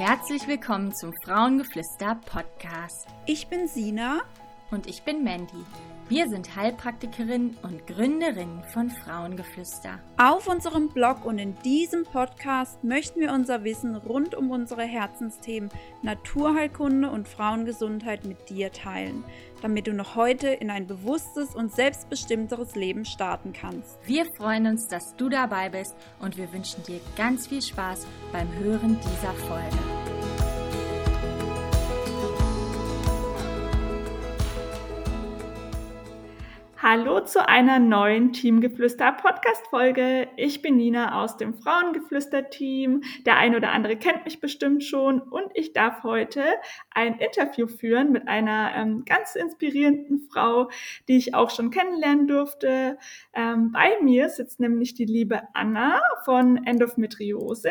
Herzlich willkommen zum Frauengeflüster-Podcast. Ich bin Sina. Und ich bin Mandy. Wir sind Heilpraktikerin und Gründerin von Frauengeflüster. Auf unserem Blog und in diesem Podcast möchten wir unser Wissen rund um unsere Herzensthemen Naturheilkunde und Frauengesundheit mit dir teilen, damit du noch heute in ein bewusstes und selbstbestimmteres Leben starten kannst. Wir freuen uns, dass du dabei bist und wir wünschen dir ganz viel Spaß beim Hören dieser Folge. Hallo zu einer neuen Teamgeflüster-Podcast-Folge. Ich bin Nina aus dem Frauengeflüster-Team. Der eine oder andere kennt mich bestimmt schon und ich darf heute ein Interview führen mit einer ganz inspirierenden Frau, die ich auch schon kennenlernen durfte. Bei mir sitzt nämlich die liebe Anna von Endometriosis.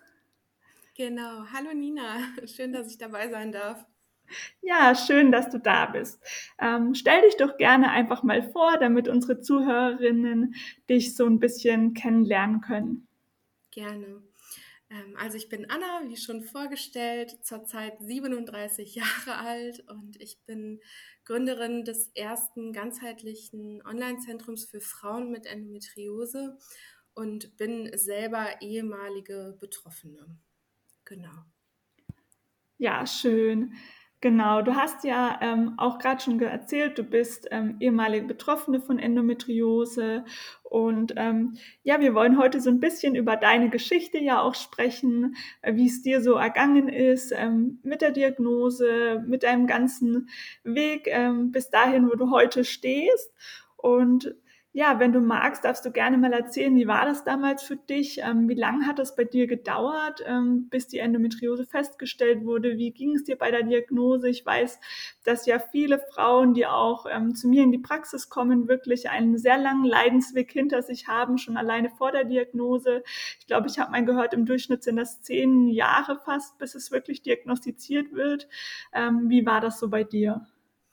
Genau. Hallo Nina, schön, dass ich dabei sein darf. Ja, schön, dass du da bist. Stell dich doch gerne einfach mal vor, damit unsere Zuhörerinnen dich so ein bisschen kennenlernen können. Gerne. Also ich bin Anna, wie schon vorgestellt, zurzeit 37 Jahre alt und ich bin Gründerin des ersten ganzheitlichen Online-Zentrums für Frauen mit Endometriose und bin selber ehemalige Betroffene. Genau. Ja, schön. Genau, du hast ja auch gerade schon erzählt, du bist ehemalige Betroffene von Endometriose und ja, wir wollen heute so ein bisschen über deine Geschichte ja auch sprechen, wie es dir so ergangen ist mit der Diagnose, mit deinem ganzen Weg bis dahin, wo du heute stehst. Und ja, wenn du magst, darfst du gerne mal erzählen, wie war das damals für dich? Wie lange hat das bei dir gedauert, bis die Endometriose festgestellt wurde? Wie ging es dir bei der Diagnose? Ich weiß, dass ja viele Frauen, die auch zu mir in die Praxis kommen, wirklich einen sehr langen Leidensweg hinter sich haben, schon alleine vor der Diagnose. Ich glaube, ich habe mal gehört, im Durchschnitt sind das 10 Jahre fast, bis es wirklich diagnostiziert wird. Wie war das so bei dir?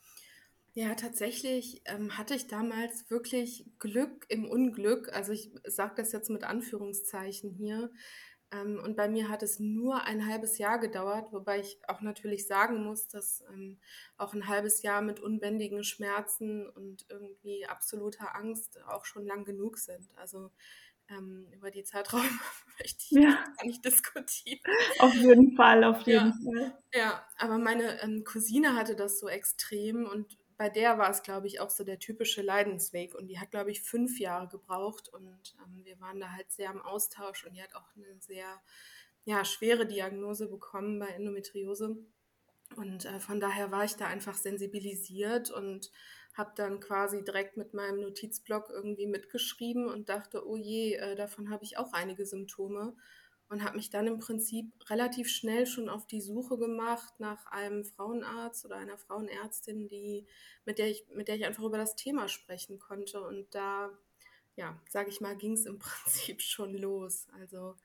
Ja, tatsächlich hatte ich damals wirklich Glück im Unglück. Also ich sage das jetzt mit Anführungszeichen hier. Und bei mir hat es nur ein halbes Jahr gedauert, wobei ich auch natürlich sagen muss, dass auch ein halbes Jahr mit unbändigen Schmerzen und irgendwie absoluter Angst auch schon lang genug sind. Also über die Zeitraum möchte ich Ja, jetzt gar nicht diskutieren. auf jeden Fall, auf jeden Ja, Fall. ja, aber meine Cousine hatte das so extrem und bei der war es, glaube ich, auch so der typische Leidensweg und die hat, glaube ich, 5 Jahre gebraucht und wir waren da halt sehr im Austausch und die hat auch eine sehr, ja, schwere Diagnose bekommen bei Endometriose und von daher war ich da einfach sensibilisiert und habe dann quasi direkt mit meinem Notizblock irgendwie mitgeschrieben und dachte, oh je, davon habe ich auch einige Symptome und habe mich dann im Prinzip relativ schnell schon auf die Suche gemacht nach einem Frauenarzt oder einer Frauenärztin, mit der ich einfach über das Thema sprechen konnte. Und da, ja, sage ich mal, ging es im Prinzip schon los. Also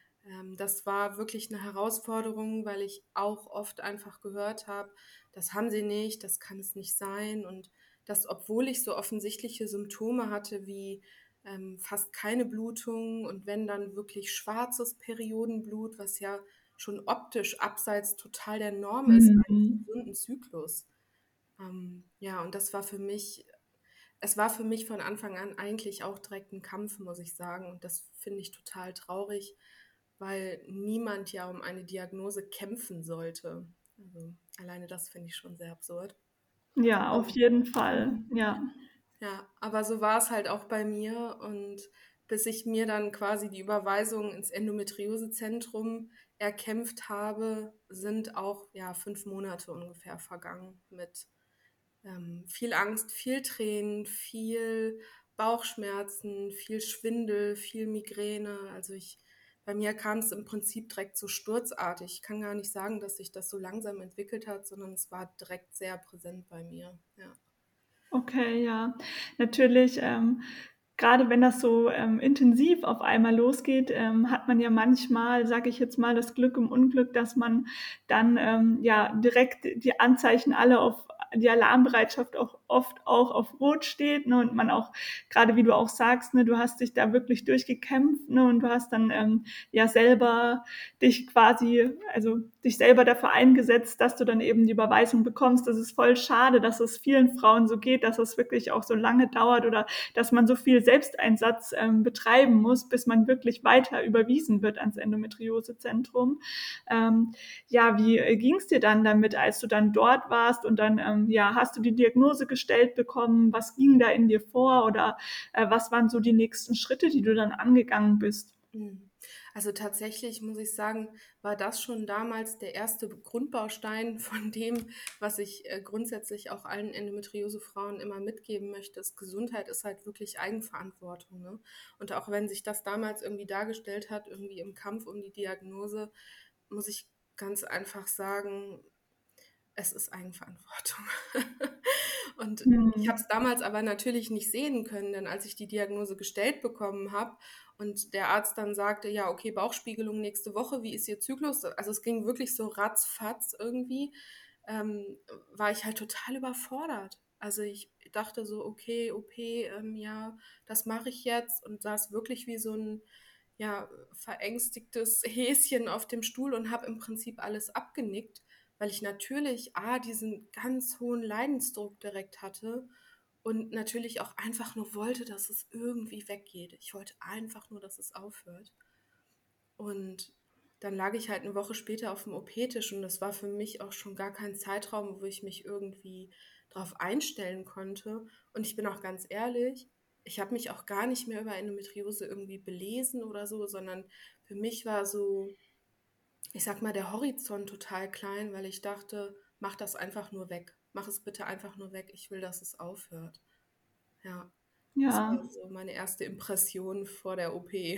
das war wirklich eine Herausforderung, weil ich auch oft einfach gehört habe, das haben sie nicht, das kann es nicht sein. Und das, obwohl ich so offensichtliche Symptome hatte wie fast keine Blutung und wenn dann wirklich schwarzes Periodenblut, was ja schon optisch abseits total der Norm ist eines Mhm. gesunden Zyklus. Ja, und es war für mich von Anfang an eigentlich auch direkt ein Kampf, muss ich sagen. Und das finde ich total traurig, weil niemand ja um eine Diagnose kämpfen sollte. Also alleine das finde ich schon sehr absurd. Ja, auf Ähm, jeden Fall, ja. Ja, aber so war es halt auch bei mir und bis ich mir dann quasi die Überweisung ins Endometriosezentrum erkämpft habe, sind auch ja 5 Monate ungefähr vergangen mit viel Angst, viel Tränen, viel Bauchschmerzen, viel Schwindel, viel Migräne. Bei mir kam es im Prinzip direkt so sturzartig. Ich kann gar nicht sagen, dass sich das so langsam entwickelt hat, sondern es war direkt sehr präsent bei mir. Ja. Okay, ja. Natürlich, grade wenn das so, intensiv auf einmal losgeht, hat man ja manchmal, sage ich jetzt mal, das Glück im Unglück, dass man dann, ja, direkt die Anzeichen alle auf die Alarmbereitschaft auch oft auch auf Rot steht, ne, und man auch, gerade wie du auch sagst, ne, du hast dich da wirklich durchgekämpft, ne, und du hast dann ja selber dich selber dafür eingesetzt, dass du dann eben die Überweisung bekommst. Das ist voll schade, dass es vielen Frauen so geht, dass es wirklich auch so lange dauert oder dass man so viel Selbsteinsatz betreiben muss, bis man wirklich weiter überwiesen wird ans Endometriosezentrum. Ja, wie ging es dir dann damit, als du dann dort warst und dann ja, hast du die Diagnose gestellt bekommen? Was ging da in dir vor oder was waren so die nächsten Schritte, die du dann angegangen bist? Also tatsächlich muss ich sagen, war das schon damals der erste Grundbaustein von dem, was ich grundsätzlich auch allen Endometriose-Frauen immer mitgeben möchte. Ist Gesundheit ist halt wirklich Eigenverantwortung. Ne? Und auch wenn sich das damals irgendwie dargestellt hat, irgendwie im Kampf um die Diagnose, muss ich ganz einfach sagen, es ist Eigenverantwortung. Und ich habe es damals aber natürlich nicht sehen können, denn als ich die Diagnose gestellt bekommen habe und der Arzt dann sagte, ja, okay, Bauchspiegelung nächste Woche, wie ist Ihr Zyklus? Also es ging wirklich so ratzfatz irgendwie, war ich halt total überfordert. Also ich dachte so, okay, OP, ja, das mache ich jetzt und saß wirklich wie so ein ja, verängstigtes Häschen auf dem Stuhl und habe im Prinzip alles abgenickt, weil ich natürlich diesen ganz hohen Leidensdruck direkt hatte und natürlich auch einfach nur wollte, dass es irgendwie weggeht. Ich wollte einfach nur, dass es aufhört. Und dann lag ich halt eine Woche später auf dem OP-Tisch und das war für mich auch schon gar kein Zeitraum, wo ich mich irgendwie drauf einstellen konnte. Und ich bin auch ganz ehrlich, ich habe mich auch gar nicht mehr über Endometriose irgendwie belesen oder so, sondern für mich war so, ich sag mal, der Horizont total klein, weil ich dachte, mach das einfach nur weg. Mach es bitte einfach nur weg. Ich will, dass es aufhört. Ja, das Ja. war so meine erste Impression vor der OP.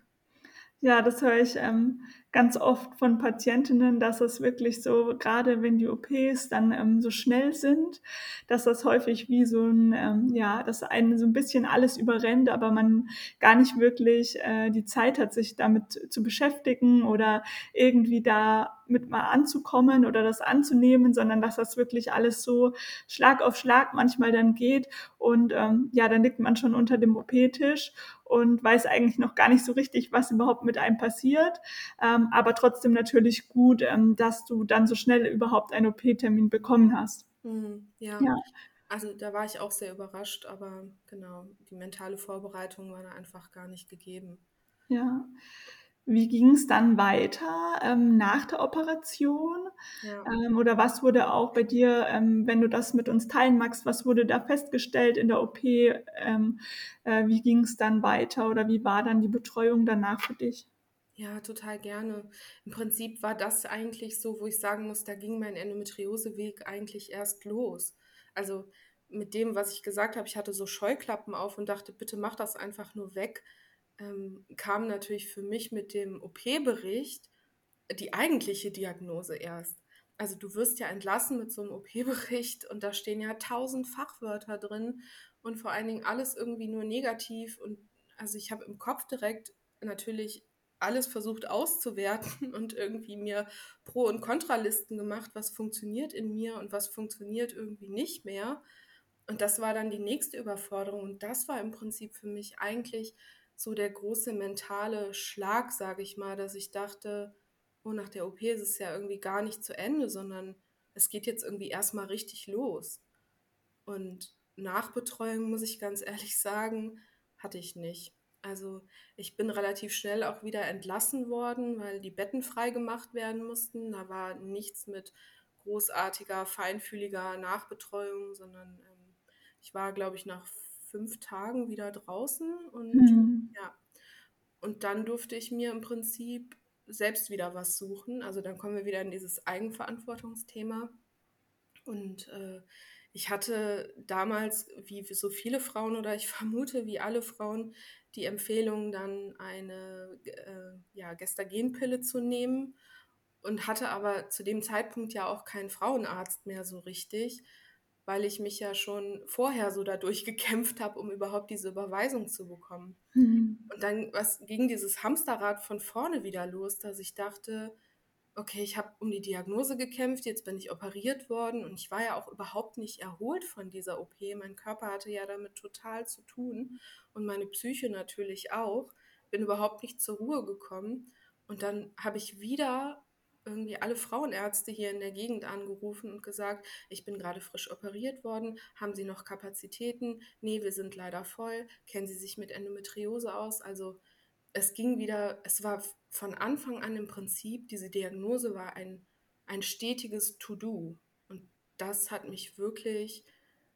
Ja, das höre ich ganz oft von Patientinnen, dass es wirklich so, gerade wenn die OPs dann so schnell sind, dass das häufig wie so ja, dass einen so ein bisschen alles überrennt, aber man gar nicht wirklich die Zeit hat, sich damit zu beschäftigen oder irgendwie da mit mal anzukommen oder das anzunehmen, sondern dass das wirklich alles so Schlag auf Schlag manchmal dann geht und ja, dann liegt man schon unter dem OP-Tisch und weiß eigentlich noch gar nicht so richtig, was überhaupt mit einem passiert. Aber trotzdem natürlich gut, dass du dann so schnell überhaupt einen OP-Termin bekommen hast. Ja, Ja, also da war ich auch sehr überrascht, aber genau, die mentale Vorbereitung war da einfach gar nicht gegeben. ja. Wie ging es dann weiter nach der Operation? Ja. Oder was wurde auch bei dir, wenn du das mit uns teilen magst, was wurde da festgestellt in der OP? Wie ging es dann weiter oder wie war dann die Betreuung danach für dich? Ja, total gerne. Im Prinzip war das eigentlich so, wo ich sagen muss, da ging mein Endometrioseweg eigentlich erst los. Also mit dem, was ich gesagt habe, ich hatte so Scheuklappen auf und dachte, bitte mach das einfach nur weg, kam natürlich für mich mit dem OP-Bericht die eigentliche Diagnose erst. Also du wirst ja entlassen mit so einem OP-Bericht und da stehen ja 1000 Fachwörter drin und vor allen Dingen alles irgendwie nur negativ. Und also ich habe im Kopf direkt natürlich alles versucht auszuwerten und irgendwie mir Pro- und Kontralisten gemacht, was funktioniert in mir und was funktioniert irgendwie nicht mehr. Und das war dann die nächste Überforderung. Und das war im Prinzip für mich eigentlich so der große mentale Schlag, sage ich mal, dass ich dachte, oh, nach der OP ist es ja irgendwie gar nicht zu Ende, sondern es geht jetzt irgendwie erstmal richtig los. Und Nachbetreuung, muss ich ganz ehrlich sagen, hatte ich nicht. Also ich bin relativ schnell auch wieder entlassen worden, weil die Betten frei gemacht werden mussten. Da war nichts mit großartiger, feinfühliger Nachbetreuung, sondern ich war, glaube ich, nach 5 Tagen wieder draußen und Mhm. ja, und dann durfte ich mir im Prinzip selbst wieder was suchen. Also dann kommen wir wieder in dieses Eigenverantwortungsthema. Und ich hatte damals, wie so viele Frauen oder ich vermute, wie alle Frauen, die Empfehlung, dann eine ja, Gestagenpille zu nehmen und hatte aber zu dem Zeitpunkt ja auch keinen Frauenarzt mehr so richtig, weil ich mich ja schon vorher so dadurch gekämpft habe, um überhaupt diese Überweisung zu bekommen. Mhm. Und dann ging dieses Hamsterrad von vorne wieder los, dass ich dachte, okay, ich habe um die Diagnose gekämpft, jetzt bin ich operiert worden und ich war ja auch überhaupt nicht erholt von dieser OP. Mein Körper hatte ja damit total zu tun und meine Psyche natürlich auch. Bin überhaupt nicht zur Ruhe gekommen und dann habe ich wieder irgendwie alle Frauenärzte hier in der Gegend angerufen und gesagt, ich bin gerade frisch operiert worden, haben Sie noch Kapazitäten? Nee, wir sind leider voll. Kennen Sie sich mit Endometriose aus? Also es ging wieder, es war von Anfang an im Prinzip, diese Diagnose war ein stetiges To-Do. Und das hat mich wirklich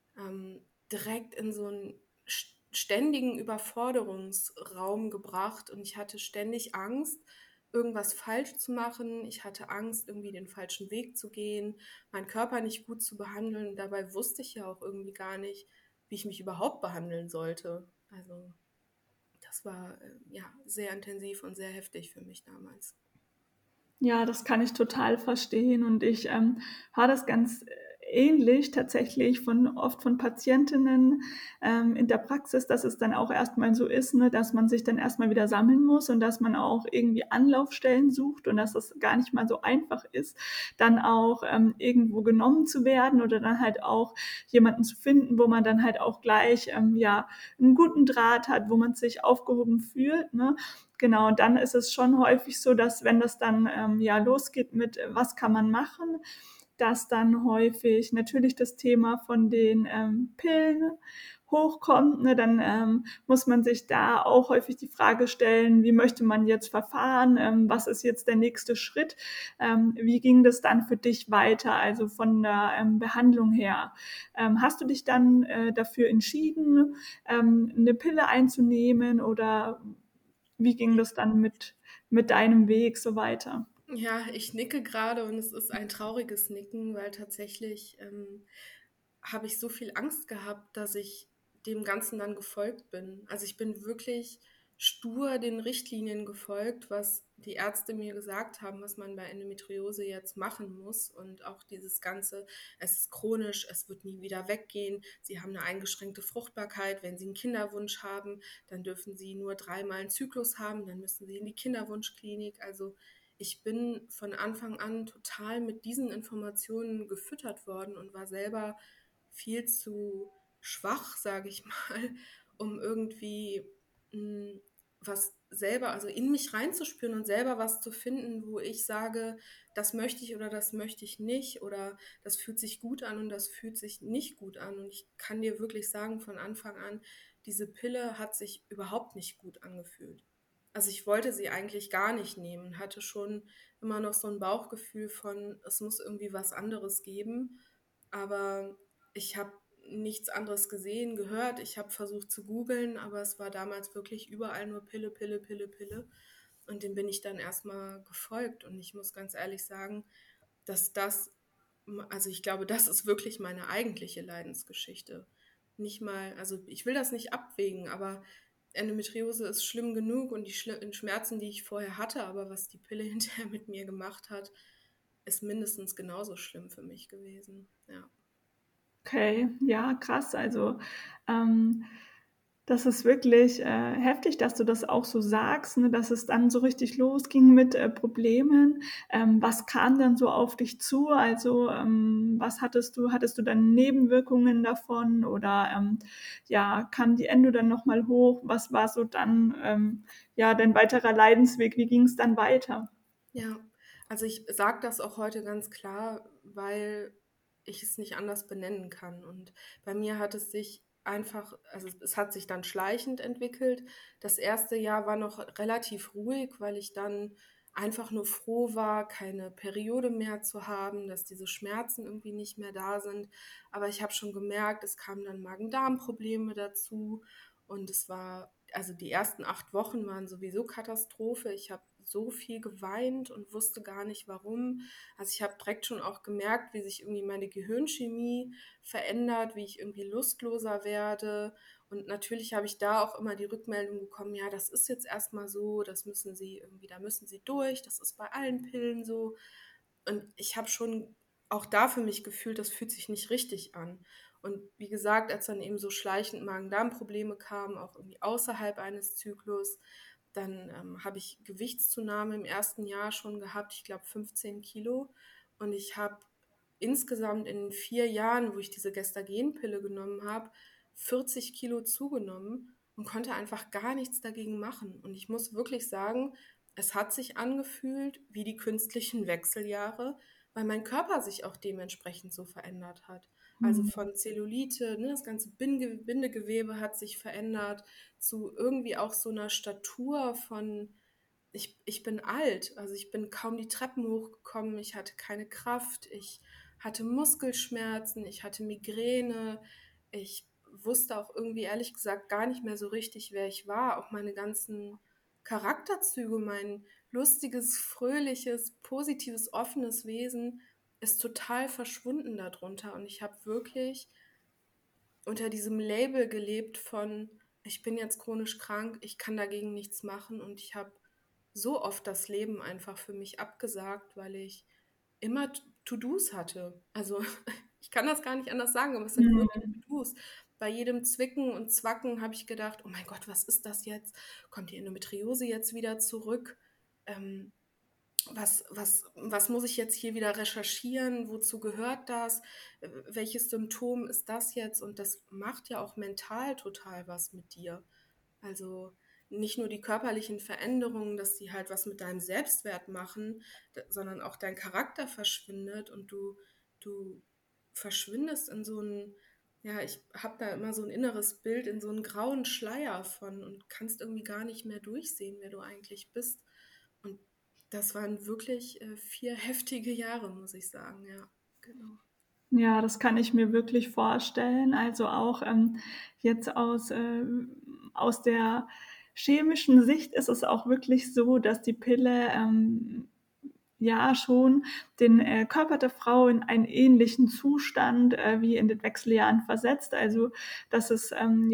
direkt in so einen ständigen Überforderungsraum gebracht und ich hatte ständig Angst, irgendwas falsch zu machen. Ich hatte Angst, irgendwie den falschen Weg zu gehen, meinen Körper nicht gut zu behandeln. Dabei wusste ich ja auch irgendwie gar nicht, wie ich mich überhaupt behandeln sollte. Also das war ja sehr intensiv und sehr heftig für mich damals. Ja, das kann ich total verstehen und ich höre das ganz ähnlich tatsächlich oft von Patientinnen in der Praxis, dass es dann auch erstmal so ist, ne, dass man sich dann erstmal wieder sammeln muss und dass man auch irgendwie Anlaufstellen sucht und dass es gar nicht mal so einfach ist, dann auch irgendwo genommen zu werden oder dann halt auch jemanden zu finden, wo man dann halt auch gleich ja einen guten Draht hat, wo man sich aufgehoben fühlt, ne? Genau, und dann ist es schon häufig so, dass wenn das dann ja losgeht mit, was kann man machen, dass dann häufig natürlich das Thema von den Pillen hochkommt. Ne? Dann muss man sich da auch häufig die Frage stellen, wie möchte man jetzt verfahren, was ist jetzt der nächste Schritt, wie ging das dann für dich weiter, also von der Behandlung her. Hast du dich dann dafür entschieden, eine Pille einzunehmen oder wie ging das dann mit deinem Weg so weiter? Ja, ich nicke gerade und es ist ein trauriges Nicken, weil tatsächlich habe ich so viel Angst gehabt, dass ich dem Ganzen dann gefolgt bin. Also ich bin wirklich stur den Richtlinien gefolgt, was die Ärzte mir gesagt haben, was man bei Endometriose jetzt machen muss. Und auch dieses Ganze, es ist chronisch, es wird nie wieder weggehen. Sie haben eine eingeschränkte Fruchtbarkeit. Wenn Sie einen Kinderwunsch haben, dann dürfen Sie nur 3-mal einen Zyklus haben, dann müssen Sie in die Kinderwunschklinik. Also ich bin von Anfang an total mit diesen Informationen gefüttert worden und war selber viel zu schwach, sage ich mal, um irgendwie was selber, also in mich reinzuspüren und selber was zu finden, wo ich sage, das möchte ich oder das möchte ich nicht oder das fühlt sich gut an und das fühlt sich nicht gut an. Und ich kann dir wirklich sagen, von Anfang an, diese Pille hat sich überhaupt nicht gut angefühlt. Also ich wollte sie eigentlich gar nicht nehmen, hatte schon immer noch so ein Bauchgefühl von, es muss irgendwie was anderes geben, aber ich habe nichts anderes gesehen, gehört. Ich habe versucht zu googeln, aber es war damals wirklich überall nur Pille, Pille, Pille, Pille. Und dem bin ich dann erstmal gefolgt. Und ich muss ganz ehrlich sagen, dass das, also ich glaube, das ist wirklich meine eigentliche Leidensgeschichte. Nicht mal, also ich will das nicht abwägen, aber Endometriose ist schlimm genug und die Schmerzen, die ich vorher hatte, aber was die Pille hinterher mit mir gemacht hat, ist mindestens genauso schlimm für mich gewesen. Ja. Okay, ja, krass. Also das ist wirklich heftig, dass du das auch so sagst, ne, dass es dann so richtig losging mit Problemen. Was kam dann so auf dich zu? Also was hattest du dann Nebenwirkungen davon oder ja, kam die Endo dann nochmal hoch? Was war so dann ja dein weiterer Leidensweg? Wie ging es dann weiter? Ja, also ich sage das auch heute ganz klar, weil ich es nicht anders benennen kann. Und bei mir hat es sich einfach, also es hat sich dann schleichend entwickelt. Das erste Jahr war noch relativ ruhig, weil ich dann einfach nur froh war, keine Periode mehr zu haben, dass diese Schmerzen irgendwie nicht mehr da sind. Aber ich habe schon gemerkt, es kamen dann Magen-Darm-Probleme dazu. Und es war, also die ersten 8 Wochen waren sowieso Katastrophe. Ich habe so viel geweint und wusste gar nicht warum. Also ich habe direkt schon auch gemerkt, wie sich irgendwie meine Gehirnchemie verändert, wie ich irgendwie lustloser werde. Und natürlich habe ich da auch immer die Rückmeldung bekommen, ja, das ist jetzt erstmal so, das müssen Sie irgendwie, da müssen Sie durch, das ist bei allen Pillen so. Und ich habe schon auch da für mich gefühlt, das fühlt sich nicht richtig an. Und wie gesagt, als dann eben so schleichend Magen-Darm-Probleme kamen, auch irgendwie außerhalb eines Zyklus, Dann habe ich Gewichtszunahme im ersten Jahr schon gehabt, ich glaube 15 Kilo. Und ich habe insgesamt in 4 Jahren, wo ich diese Gestagenpille genommen habe, 40 Kilo zugenommen und konnte einfach gar nichts dagegen machen. Und ich muss wirklich sagen, es hat sich angefühlt wie die künstlichen Wechseljahre, weil mein Körper sich auch dementsprechend so verändert hat. Also von Zellulite, ne, das ganze Bindegewebe hat sich verändert, zu irgendwie auch so einer Statur von, ich bin alt, also ich bin kaum die Treppen hochgekommen, ich hatte keine Kraft, ich hatte Muskelschmerzen, ich hatte Migräne, ich wusste auch irgendwie ehrlich gesagt gar nicht mehr so richtig, wer ich war. Auch meine ganzen Charakterzüge, mein lustiges, fröhliches, positives, offenes Wesen ist total verschwunden darunter. Und ich habe wirklich unter diesem Label gelebt von, ich bin jetzt chronisch krank, ich kann dagegen nichts machen und ich habe so oft das Leben einfach für mich abgesagt, weil ich immer To-Dos hatte. Also ich kann das gar nicht anders sagen, aber es sind wirklich To-Dos. Bei jedem Zwicken und Zwacken habe ich gedacht, oh mein Gott, was ist das jetzt? Kommt die Endometriose jetzt wieder zurück? Ähm, was muss ich jetzt hier wieder recherchieren? Wozu gehört das? Welches Symptom ist das jetzt? Und das macht ja auch mental total was mit dir. Also nicht nur die körperlichen Veränderungen, dass die halt was mit deinem Selbstwert machen, sondern auch dein Charakter verschwindet und du verschwindest in so ein, ja, ich habe da immer so ein inneres Bild, in so einen grauen Schleier von und kannst irgendwie gar nicht mehr durchsehen, wer du eigentlich bist. Und das waren wirklich 4 heftige Jahre, muss ich sagen, ja, genau. Ja, das kann ich mir wirklich vorstellen. Also auch jetzt aus der chemischen Sicht ist es auch wirklich so, dass die Pille ja schon den Körper der Frau in einen ähnlichen Zustand wie in den Wechseljahren versetzt. Also dass es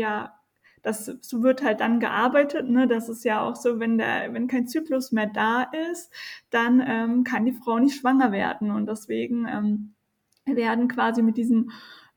so wird halt dann gearbeitet, ne? Das ist ja auch so, wenn kein Zyklus mehr da ist, dann kann die Frau nicht schwanger werden. Und deswegen werden quasi mit diesen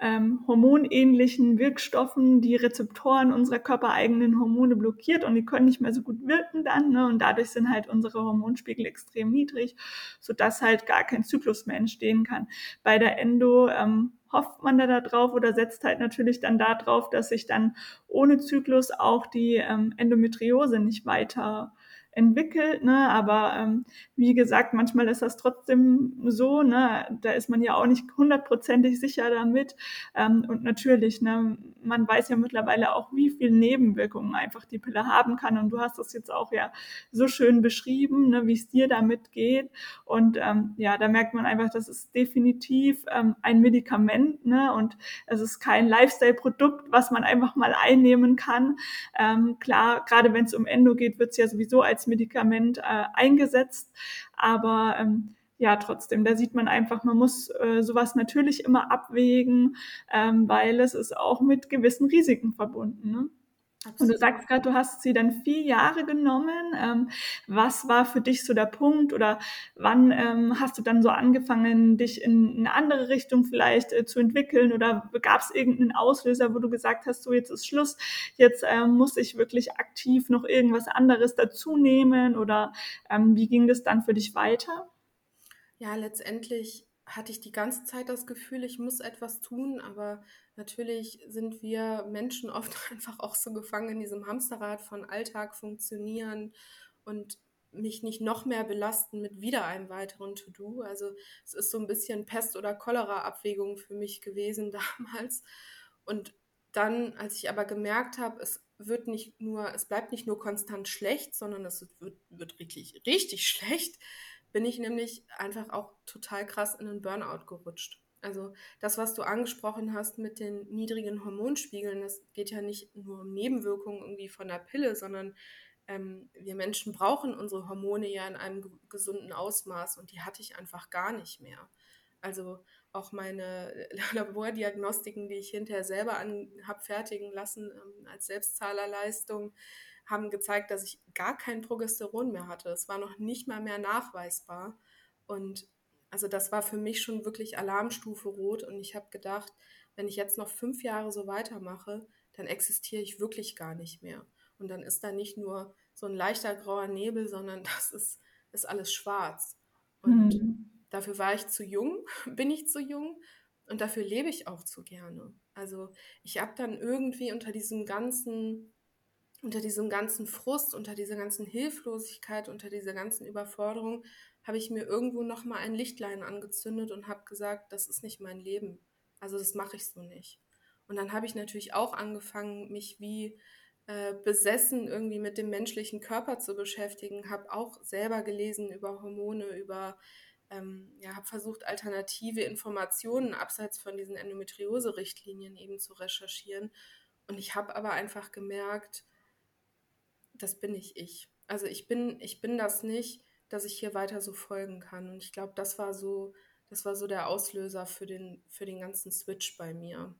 hormonähnlichen Wirkstoffen die Rezeptoren unserer körpereigenen Hormone blockiert und die können nicht mehr so gut wirken dann, ne? Und dadurch sind halt unsere Hormonspiegel extrem niedrig, sodass halt gar kein Zyklus mehr entstehen kann. Bei der Endo hofft man da drauf oder setzt halt natürlich dann da drauf, dass sich dann ohne Zyklus auch die Endometriose nicht weiter entwickelt, ne? Aber wie gesagt, manchmal ist das trotzdem so, ne? Da ist man ja auch nicht hundertprozentig sicher damit. Und natürlich, ne, man weiß ja mittlerweile auch, wie viele Nebenwirkungen einfach die Pille haben kann. Und du hast das jetzt auch ja so schön beschrieben, ne, wie es dir damit geht. Und ja, da merkt man einfach, das ist definitiv ein Medikament, ne? Und es ist kein Lifestyle-Produkt, was man einfach mal einnehmen kann. Klar, gerade wenn es um Endo geht, wird es ja sowieso als Medikament eingesetzt, aber ja, trotzdem, da sieht man einfach, man muss sowas natürlich immer abwägen, weil es ist auch mit gewissen Risiken verbunden, ne? Und du sagst gerade, du hast sie dann 4 Jahre genommen. Was war für dich so der Punkt oder wann hast du dann so angefangen, dich in eine andere Richtung vielleicht zu entwickeln oder gab es irgendeinen Auslöser, wo du gesagt hast, so jetzt ist Schluss, jetzt muss ich wirklich aktiv noch irgendwas anderes dazu nehmen oder wie ging das dann für dich weiter? Ja, letztendlich hatte ich die ganze Zeit das Gefühl, ich muss etwas tun, aber natürlich sind wir Menschen oft einfach auch so gefangen in diesem Hamsterrad von Alltag funktionieren und mich nicht noch mehr belasten mit wieder einem weiteren To-Do. Also es ist so ein bisschen Pest- oder Cholera-Abwägung für mich gewesen damals. Und dann, als ich aber gemerkt habe, es bleibt nicht nur konstant schlecht, sondern wird richtig, richtig schlecht, bin ich nämlich einfach auch total krass in einen Burnout gerutscht. Also das, was du angesprochen hast mit den niedrigen Hormonspiegeln, das geht ja nicht nur um Nebenwirkungen irgendwie von der Pille, sondern wir Menschen brauchen unsere Hormone ja in einem gesunden Ausmaß und die hatte ich einfach gar nicht mehr. Also auch meine Labordiagnostiken, die ich hinterher selber habe fertigen lassen als Selbstzahlerleistung, haben gezeigt, dass ich gar kein Progesteron mehr hatte. Es war noch nicht mal mehr nachweisbar. Und also das war für mich schon wirklich Alarmstufe Rot. Und ich habe gedacht, wenn ich jetzt noch 5 Jahre so weitermache, dann existiere ich wirklich gar nicht mehr. Und dann ist da nicht nur so ein leichter grauer Nebel, sondern das ist alles schwarz. Und dafür war ich zu jung, bin ich zu jung und dafür lebe ich auch zu gerne. Also ich habe dann irgendwie unter diesem ganzen Frust, unter dieser ganzen Hilflosigkeit, unter dieser ganzen Überforderung, habe ich mir irgendwo nochmal ein Lichtlein angezündet und habe gesagt, das ist nicht mein Leben. Also das mache ich so nicht. Und dann habe ich natürlich auch angefangen, mich wie besessen irgendwie mit dem menschlichen Körper zu beschäftigen, habe auch selber gelesen über Hormone, habe versucht, alternative Informationen abseits von diesen Endometriose-Richtlinien eben zu recherchieren. Und ich habe aber einfach gemerkt, das bin nicht ich. Also ich bin das nicht, dass ich hier weiter so folgen kann. Und ich glaube, das war so der Auslöser für den ganzen Switch bei mir.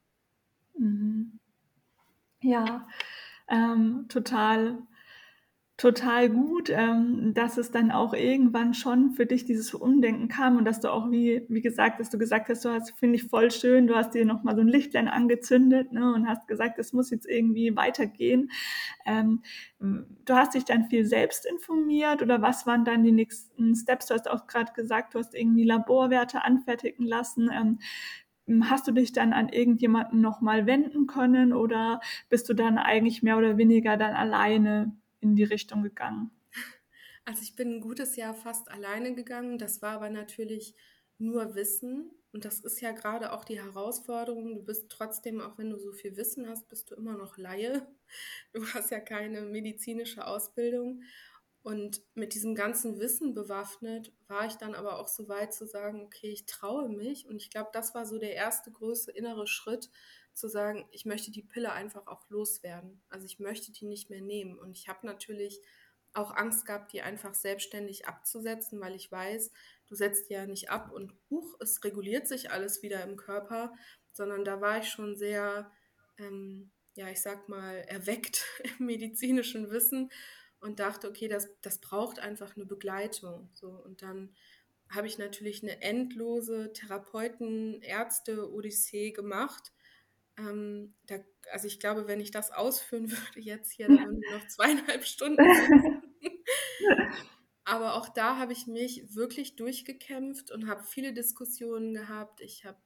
Ja, total gut, dass es dann auch irgendwann schon für dich dieses Umdenken kam und dass du auch, wie gesagt, dass du gesagt hast, finde ich voll schön, du hast dir nochmal so ein Lichtlein angezündet, ne, und hast gesagt, es muss jetzt irgendwie weitergehen. Du hast dich dann viel selbst informiert oder was waren dann die nächsten Steps? Du hast auch gerade gesagt, du hast irgendwie Laborwerte anfertigen lassen. Hast du dich dann an irgendjemanden nochmal wenden können oder bist du dann eigentlich mehr oder weniger dann alleine in die Richtung gegangen? Also ich bin ein gutes Jahr fast alleine gegangen. Das war aber natürlich nur Wissen. Und das ist ja gerade auch die Herausforderung. Du bist trotzdem, auch wenn du so viel Wissen hast, bist du immer noch Laie. Du hast ja keine medizinische Ausbildung. Und mit diesem ganzen Wissen bewaffnet war ich dann aber auch so weit zu sagen, okay, ich traue mich. Und ich glaube, das war so der erste große innere Schritt, zu sagen, ich möchte die Pille einfach auch loswerden. Also ich möchte die nicht mehr nehmen. Und ich habe natürlich auch Angst gehabt, die einfach selbstständig abzusetzen, weil ich weiß, du setzt die ja nicht ab und es reguliert sich alles wieder im Körper, sondern da war ich schon sehr, ich sag mal, erweckt im medizinischen Wissen und dachte, okay, das braucht einfach eine Begleitung. So. Und dann habe ich natürlich eine endlose Therapeuten-, Ärzte-Odyssee gemacht. Also ich glaube, wenn ich das ausführen würde jetzt hier, da würden wir noch 2,5 Stunden sitzen. Aber auch da habe ich mich wirklich durchgekämpft und habe viele Diskussionen gehabt. Ich habe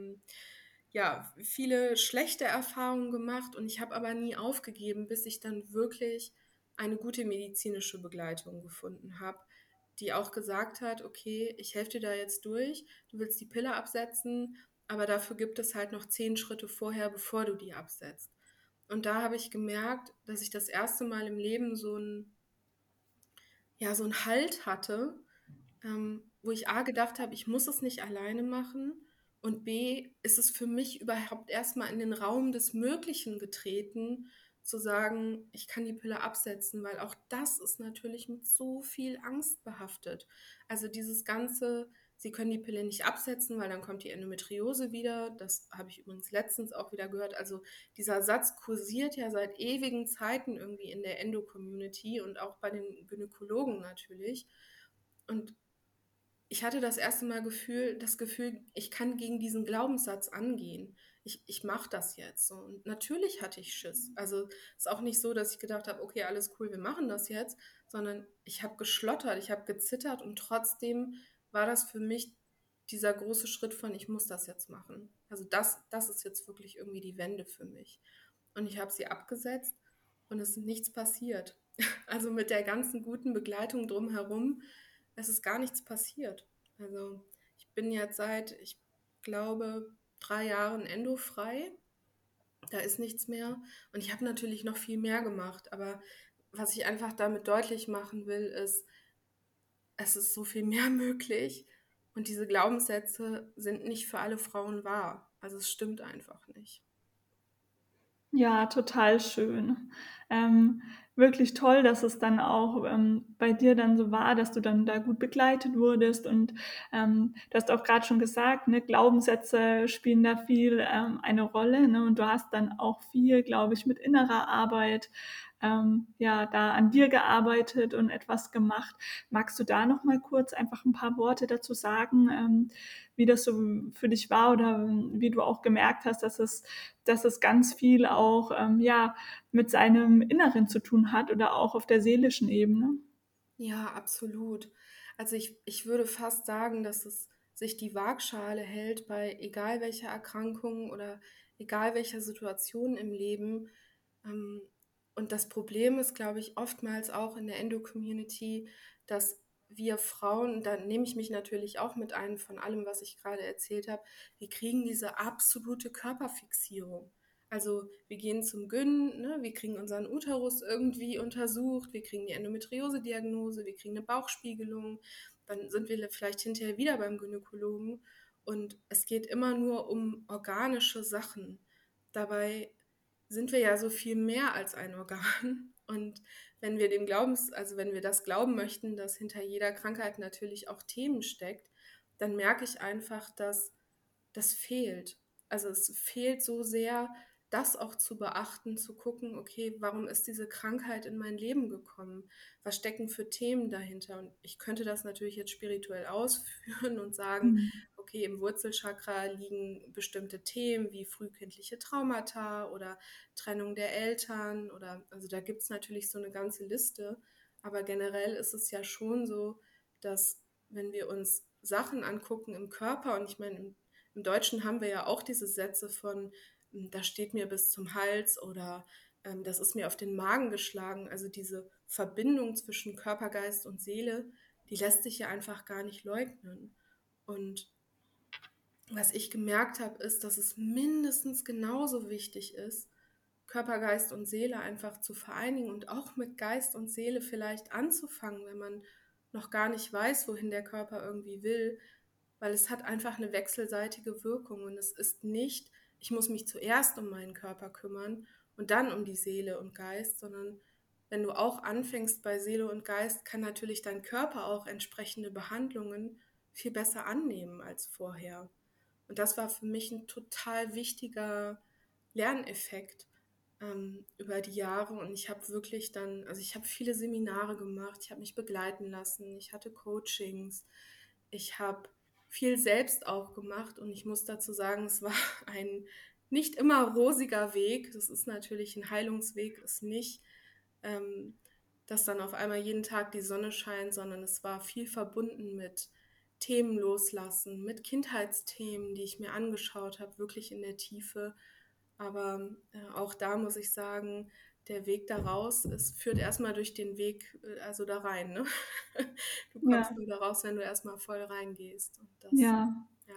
viele schlechte Erfahrungen gemacht und ich habe aber nie aufgegeben, bis ich dann wirklich eine gute medizinische Begleitung gefunden habe, die auch gesagt hat, okay, ich helfe dir da jetzt durch, du willst die Pille absetzen, aber dafür gibt es halt noch 10 Schritte vorher, bevor du die absetzt. Und da habe ich gemerkt, dass ich das erste Mal im Leben so einen Halt hatte, wo ich A gedacht habe, ich muss es nicht alleine machen und B ist es für mich überhaupt erstmal in den Raum des Möglichen getreten, zu sagen, ich kann die Pille absetzen, weil auch das ist natürlich mit so viel Angst behaftet. Also dieses ganze, Sie können die Pille nicht absetzen, weil dann kommt die Endometriose wieder. Das habe ich übrigens letztens auch wieder gehört. Also dieser Satz kursiert ja seit ewigen Zeiten irgendwie in der Endo-Community und auch bei den Gynäkologen natürlich. Und ich hatte das erste Mal das Gefühl, ich kann gegen diesen Glaubenssatz angehen. Ich mache das jetzt. So. Und natürlich hatte ich Schiss. Also es ist auch nicht so, dass ich gedacht habe, okay, alles cool, wir machen das jetzt, sondern ich habe geschlottert, ich habe gezittert und trotzdem war das für mich dieser große Schritt von, ich muss das jetzt machen. Also das ist jetzt wirklich irgendwie die Wende für mich. Und ich habe sie abgesetzt und es ist nichts passiert. Also mit der ganzen guten Begleitung drumherum, es ist gar nichts passiert. Also ich bin jetzt seit, ich glaube, 3 Jahren endofrei. Da ist nichts mehr. Und ich habe natürlich noch viel mehr gemacht. Aber was ich einfach damit deutlich machen will, ist, es ist so viel mehr möglich. Und diese Glaubenssätze sind nicht für alle Frauen wahr. Also es stimmt einfach nicht. Ja, total schön. Wirklich toll, dass es dann auch bei dir dann so war, dass du dann da gut begleitet wurdest und du hast auch gerade schon gesagt, ne, Glaubenssätze spielen da viel eine Rolle, ne, und du hast dann auch viel, glaube ich, mit innerer Arbeit ja, da an dir gearbeitet und etwas gemacht. Magst du da noch mal kurz einfach ein paar Worte dazu sagen, wie das so für dich war oder wie du auch gemerkt hast, dass es ganz viel auch, ja, mit seinem Inneren zu tun hat oder auch auf der seelischen Ebene? Ja, absolut. Also ich würde fast sagen, dass es sich die Waagschale hält bei egal welcher Erkrankung oder egal welcher Situation im Leben. Ähm, und das Problem ist, glaube ich, oftmals auch in der Endo-Community, dass wir Frauen, da nehme ich mich natürlich auch mit ein von allem, was ich gerade erzählt habe, wir kriegen diese absolute Körperfixierung. Also wir gehen zum Gyn, ne? Wir kriegen unseren Uterus irgendwie untersucht, wir kriegen die Endometriose-Diagnose, wir kriegen eine Bauchspiegelung, dann sind wir vielleicht hinterher wieder beim Gynäkologen und es geht immer nur um organische Sachen. Dabei sind wir ja so viel mehr als ein Organ. Und wenn wir also wenn wir das glauben möchten, dass hinter jeder Krankheit natürlich auch Themen steckt, dann merke ich einfach, dass das fehlt. Also es fehlt so sehr, das auch zu beachten, zu gucken, okay, warum ist diese Krankheit in mein Leben gekommen? Was stecken für Themen dahinter? Und ich könnte das natürlich jetzt spirituell ausführen und sagen, Mhm. okay, im Wurzelchakra liegen bestimmte Themen wie frühkindliche Traumata oder Trennung der Eltern oder, also da gibt es natürlich so eine ganze Liste, aber generell ist es ja schon so, dass wenn wir uns Sachen angucken im Körper, und ich meine, im Deutschen haben wir ja auch diese Sätze von, das steht mir bis zum Hals oder das ist mir auf den Magen geschlagen. Also diese Verbindung zwischen Körper, Geist und Seele, die lässt sich ja einfach gar nicht leugnen. Und was ich gemerkt habe, ist, dass es mindestens genauso wichtig ist, Körper, Geist und Seele einfach zu vereinigen und auch mit Geist und Seele vielleicht anzufangen, wenn man noch gar nicht weiß, wohin der Körper irgendwie will, weil es hat einfach eine wechselseitige Wirkung und es ist nicht, ich muss mich zuerst um meinen Körper kümmern und dann um die Seele und Geist, sondern wenn du auch anfängst bei Seele und Geist, kann natürlich dein Körper auch entsprechende Behandlungen viel besser annehmen als vorher. Und das war für mich ein total wichtiger Lerneffekt über die Jahre. Und ich habe wirklich dann, also ich habe viele Seminare gemacht, ich habe mich begleiten lassen, ich hatte Coachings, ich habe viel selbst auch gemacht und ich muss dazu sagen, es war ein nicht immer rosiger Weg. Das ist natürlich ein Heilungsweg, ist nicht, ähm, dass dann auf einmal jeden Tag die Sonne scheint, sondern es war viel verbunden mit Themen loslassen, mit Kindheitsthemen, die ich mir angeschaut habe, wirklich in der Tiefe. Aber auch da muss ich sagen, der Weg da raus, es führt erstmal durch den Weg, also da rein. Ne? Du Ja, kommst nur da raus, wenn du erstmal voll reingehst. Und das, ja. ja.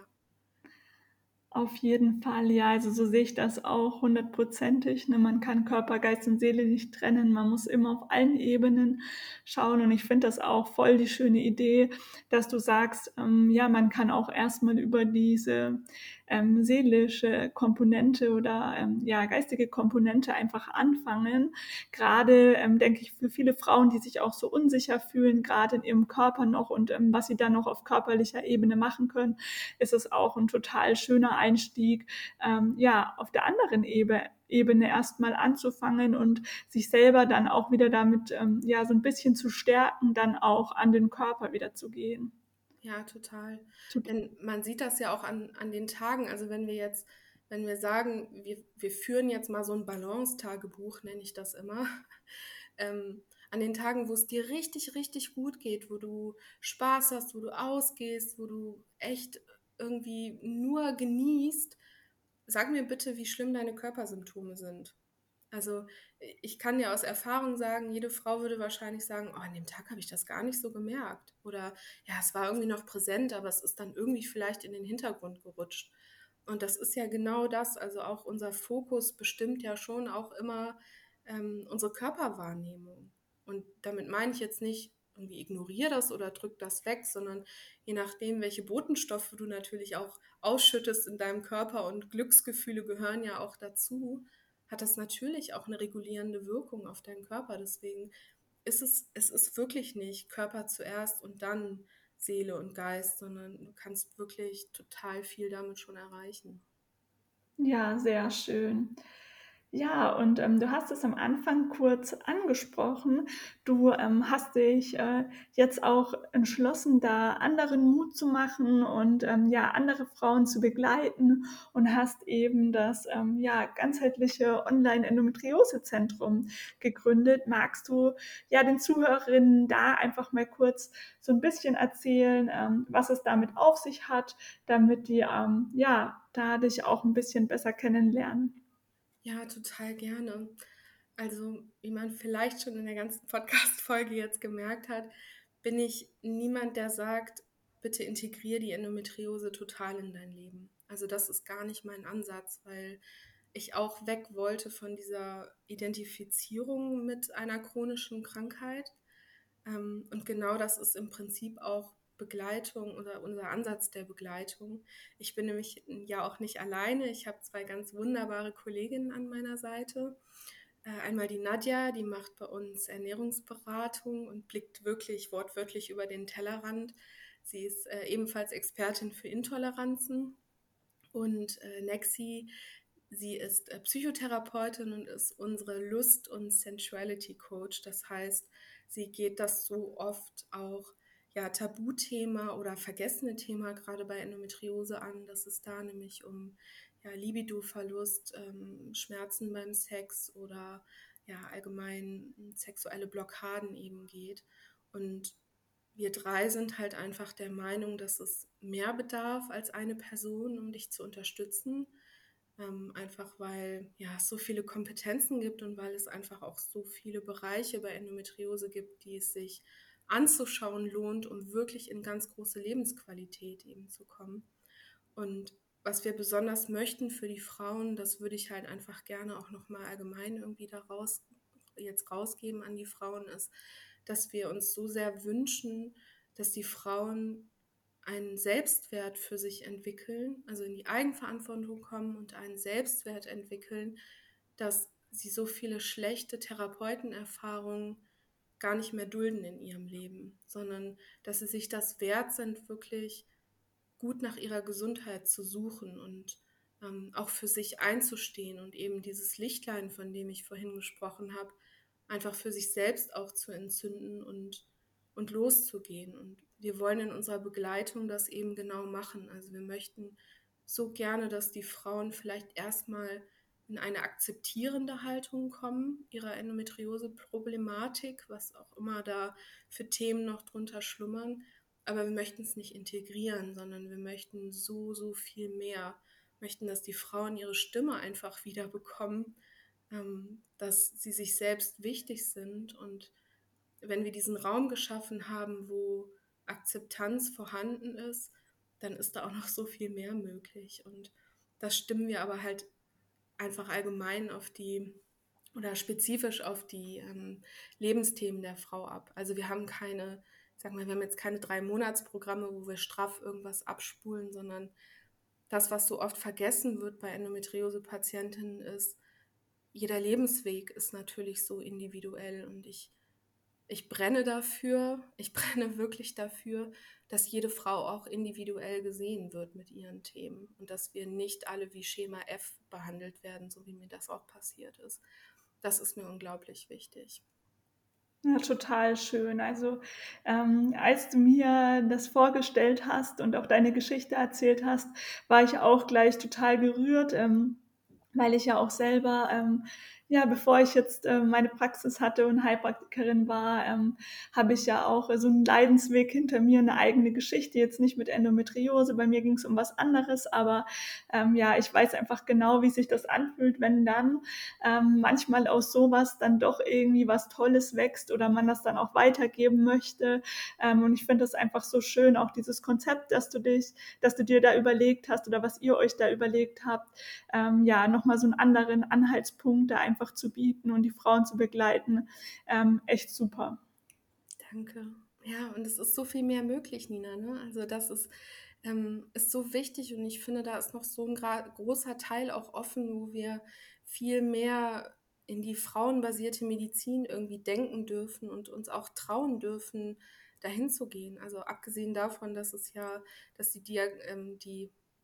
Auf jeden Fall, ja. Also so sehe ich das auch hundertprozentig. Ne? Man kann Körper, Geist und Seele nicht trennen. Man muss immer auf allen Ebenen schauen. Und ich finde das auch voll die schöne Idee, dass du sagst, ja, man kann auch erstmal über diese seelische Komponente oder ja, geistige Komponente einfach anfangen. Gerade denke ich für viele Frauen, die sich auch so unsicher fühlen, gerade in ihrem Körper noch und was sie dann noch auf körperlicher Ebene machen können, ist es auch ein total schöner Einstieg, ja, auf der anderen Ebene erstmal anzufangen und sich selber dann auch wieder damit ja so ein bisschen zu stärken, dann auch an den Körper wieder zu gehen. Ja, total. Denn man sieht das ja auch an den Tagen. Also wenn wir sagen, wir führen jetzt mal so ein Balance-Tagebuch, nenne ich das immer, an den Tagen, wo es dir richtig, richtig gut geht, wo du Spaß hast, wo du ausgehst, wo du echt irgendwie nur genießt, sag mir bitte, wie schlimm deine Körpersymptome sind. Also ich kann dir aus Erfahrung sagen, jede Frau würde wahrscheinlich sagen, oh, an dem Tag habe ich das gar nicht so gemerkt. Oder ja, es war irgendwie noch präsent, aber es ist dann irgendwie vielleicht in den Hintergrund gerutscht. Und das ist ja genau das. Also auch unser Fokus bestimmt ja schon auch immer unsere Körperwahrnehmung. Und damit meine ich jetzt nicht, irgendwie ignoriere das oder drück das weg, sondern je nachdem, welche Botenstoffe du natürlich auch ausschüttest in deinem Körper und Glücksgefühle gehören ja auch dazu, hat das natürlich auch eine regulierende Wirkung auf deinen Körper. Deswegen es ist wirklich nicht Körper zuerst und dann Seele und Geist, sondern du kannst wirklich total viel damit schon erreichen. Ja, sehr schön. Ja, und du hast es am Anfang kurz angesprochen. Du hast dich jetzt auch entschlossen, da anderen Mut zu machen und ja, andere Frauen zu begleiten und hast eben das ja, ganzheitliche Online-Endometriose-Zentrum gegründet. Magst du ja den Zuhörerinnen da einfach mal kurz so ein bisschen erzählen, was es damit auf sich hat, damit die ja, da dich auch ein bisschen besser kennenlernen? Ja, total gerne. Also, wie man vielleicht schon in der ganzen Podcast-Folge jetzt gemerkt hat, bin ich niemand, der sagt, bitte integriere die Endometriose total in dein Leben. Also, das ist gar nicht mein Ansatz, weil ich auch weg wollte von dieser Identifizierung mit einer chronischen Krankheit. Und genau das ist im Prinzip auch Begleitung oder unser Ansatz der Begleitung. Ich bin nämlich ja auch nicht alleine. Ich habe zwei ganz wunderbare Kolleginnen an meiner Seite. Einmal die Nadja, die macht bei uns Ernährungsberatung und blickt wirklich wortwörtlich über den Tellerrand. Sie ist ebenfalls Expertin für Intoleranzen. Und Nexi, sie ist Psychotherapeutin und ist unsere Lust- und Sensuality-Coach. Das heißt, sie geht das so oft auch ja, Tabuthema oder vergessene Thema gerade bei Endometriose an, dass es da nämlich um ja, Libidoverlust, Schmerzen beim Sex oder ja, allgemein sexuelle Blockaden eben geht. Und wir drei sind halt einfach der Meinung, dass es mehr bedarf als eine Person, um dich zu unterstützen. Einfach weil ja, es so viele Kompetenzen gibt und weil es einfach auch so viele Bereiche bei Endometriose gibt, die es sich anzuschauen lohnt, um wirklich in ganz große Lebensqualität eben zu kommen. Und was wir besonders möchten für die Frauen, das würde ich halt einfach gerne auch nochmal allgemein irgendwie daraus jetzt rausgeben an die Frauen, ist, dass wir uns so sehr wünschen, dass die Frauen einen Selbstwert für sich entwickeln, also in die Eigenverantwortung kommen und einen Selbstwert entwickeln, dass sie so viele schlechte Therapeutenerfahrungen gar nicht mehr dulden in ihrem Leben, sondern dass sie sich das wert sind, wirklich gut nach ihrer Gesundheit zu suchen und auch für sich einzustehen und eben dieses Lichtlein, von dem ich vorhin gesprochen habe, einfach für sich selbst auch zu entzünden und loszugehen. Und wir wollen in unserer Begleitung das eben genau machen. Also wir möchten so gerne, dass die Frauen vielleicht erstmal in eine akzeptierende Haltung kommen, ihrer Endometriose-Problematik, was auch immer da für Themen noch drunter schlummern. Aber wir möchten es nicht integrieren, sondern wir möchten so, so viel mehr. Wir möchten, dass die Frauen ihre Stimme einfach wieder bekommen, dass sie sich selbst wichtig sind. Und wenn wir diesen Raum geschaffen haben, wo Akzeptanz vorhanden ist, dann ist da auch noch so viel mehr möglich. Und das stimmen wir aber halt einfach allgemein auf die oder spezifisch auf die Lebensthemen der Frau ab. Also wir haben keine, sag mal, wir haben jetzt keine 3-Monatsprogramme, wo wir straff irgendwas abspulen, sondern das, was so oft vergessen wird bei Endometriose-Patientinnen ist, jeder Lebensweg ist natürlich so individuell und ich brenne dafür, ich brenne wirklich dafür, dass jede Frau auch individuell gesehen wird mit ihren Themen und dass wir nicht alle wie Schema F behandelt werden, so wie mir das auch passiert ist. Das ist mir unglaublich wichtig. Ja, total schön. Also, als du mir das vorgestellt hast und auch deine Geschichte erzählt hast, war ich auch gleich total gerührt, weil ich ja auch selber, ja, bevor ich jetzt meine Praxis hatte und Heilpraktikerin war, habe ich ja auch so einen Leidensweg hinter mir, eine eigene Geschichte, jetzt nicht mit Endometriose. Bei mir ging es um was anderes, aber ja, ich weiß einfach genau, wie sich das anfühlt, wenn dann manchmal aus sowas dann doch irgendwie was Tolles wächst oder man das dann auch weitergeben möchte. Und ich finde das einfach so schön, auch dieses Konzept, dass du dir da überlegt hast oder was ihr euch da überlegt habt, ja, nochmal so einen anderen Anhaltspunkt da einfach zu bieten und die Frauen zu begleiten. Echt super. Danke. Ja, und es ist so viel mehr möglich, Nina. Ne? Also das ist so wichtig und ich finde, da ist noch so ein großer Teil auch offen, wo wir viel mehr in die frauenbasierte Medizin irgendwie denken dürfen und uns auch trauen dürfen, dahin zu gehen. Also abgesehen davon, dass es ja, dass die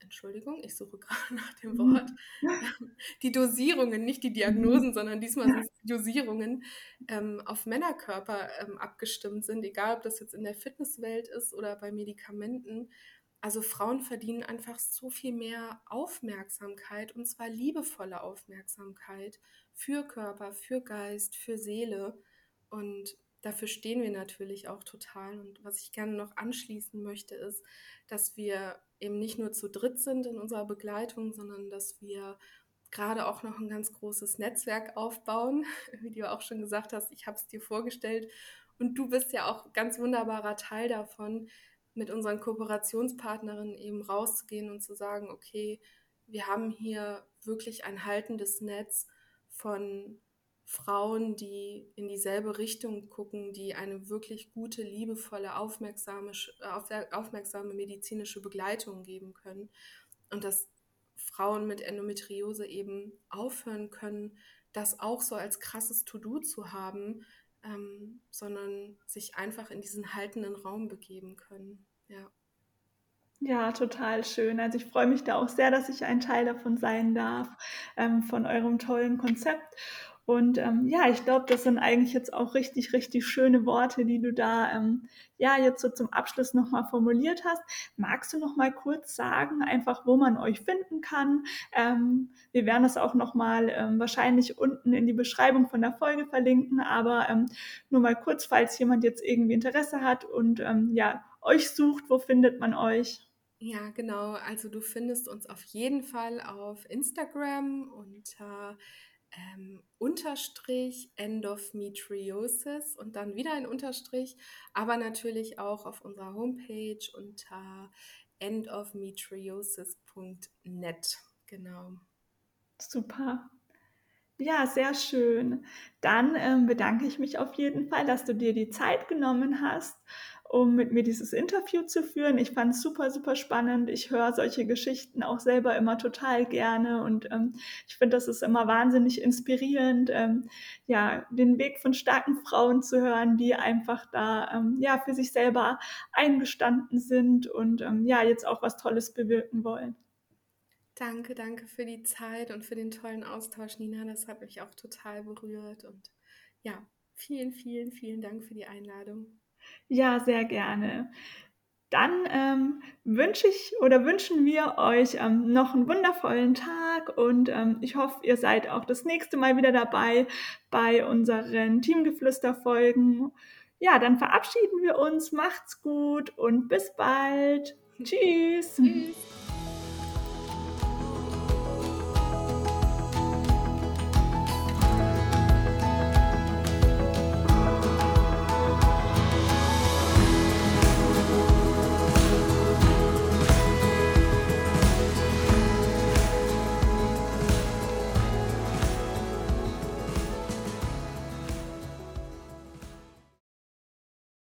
Entschuldigung, ich suche gerade nach dem Wort, die Dosierungen, nicht die Diagnosen, sondern diesmal sind es die Dosierungen, auf Männerkörper abgestimmt sind, egal ob das jetzt in der Fitnesswelt ist oder bei Medikamenten. Also Frauen verdienen einfach so viel mehr Aufmerksamkeit, und zwar liebevolle Aufmerksamkeit für Körper, für Geist, für Seele. Und dafür stehen wir natürlich auch total. Und was ich gerne noch anschließen möchte, ist, dass wir eben nicht nur zu dritt sind in unserer Begleitung, sondern dass wir gerade auch noch ein ganz großes Netzwerk aufbauen. Wie du auch schon gesagt hast, ich habe es dir vorgestellt. Und du bist ja auch ganz wunderbarer Teil davon, mit unseren Kooperationspartnerinnen eben rauszugehen und zu sagen, okay, wir haben hier wirklich ein haltendes Netz von Frauen, die in dieselbe Richtung gucken, die eine wirklich gute, liebevolle, aufmerksame medizinische Begleitung geben können. Und dass Frauen mit Endometriose eben aufhören können, das auch so als krasses To-Do zu haben, sondern sich einfach in diesen haltenden Raum begeben können. Ja. Ja, total schön. Also ich freue mich da auch sehr, dass ich ein Teil davon sein darf, von eurem tollen Konzept. Und ja, ich glaube, das sind eigentlich jetzt auch richtig, richtig schöne Worte, die du da ja jetzt so zum Abschluss nochmal formuliert hast. Magst du noch mal kurz sagen, einfach wo man euch finden kann? Wir werden das auch nochmal wahrscheinlich unten in die Beschreibung von der Folge verlinken, aber nur mal kurz, falls jemand jetzt irgendwie Interesse hat und ja, euch sucht, wo findet man euch? Ja, genau. Also du findest uns auf jeden Fall auf Instagram unter Unterstrich Endometriosis und dann wieder ein Unterstrich, aber natürlich auch auf unserer Homepage unter endometriosis.net. Genau. Super. Ja, sehr schön. Dann bedanke ich mich auf jeden Fall, dass du dir die Zeit genommen hast, um mit mir dieses Interview zu führen. Ich fand es super, super spannend. Ich höre solche Geschichten auch selber immer total gerne und ich finde, das ist immer wahnsinnig inspirierend, ja, den Weg von starken Frauen zu hören, die einfach da ja, für sich selber eingestanden sind und ja, jetzt auch was Tolles bewirken wollen. Danke, danke für die Zeit und für den tollen Austausch, Nina. Das hat mich auch total berührt. Und ja, vielen, vielen, vielen Dank für die Einladung. Ja, sehr gerne. Dann wünschen wir euch noch einen wundervollen Tag und ich hoffe, ihr seid auch das nächste Mal wieder dabei bei unseren Teamgeflüster-Folgen. Ja, dann verabschieden wir uns. Macht's gut und bis bald. Tschüss. Tschüss.